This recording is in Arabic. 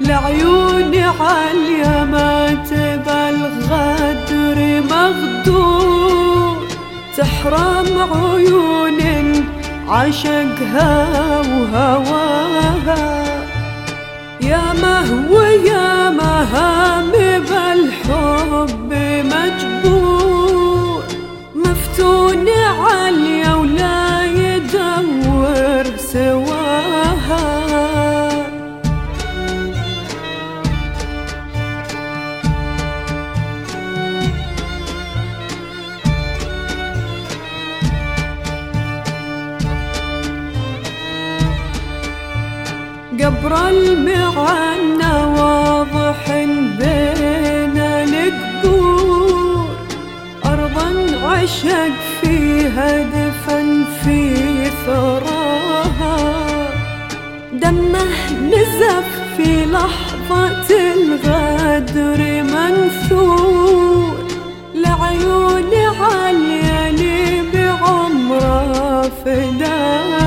لعيوني عالية ما تبى الغدر مغدور، تحرم عيون عشقها وهواها. يا مهو يا مهام بالحب مجبور، مفتون عالية ولا يدور سواها. قبر المعنى واضح بين القبور، أرضا عشق فيها دفن في ثراها. دمه نزف في لحظة الغدر منثور، لعيون عالية لي بعمره فداها.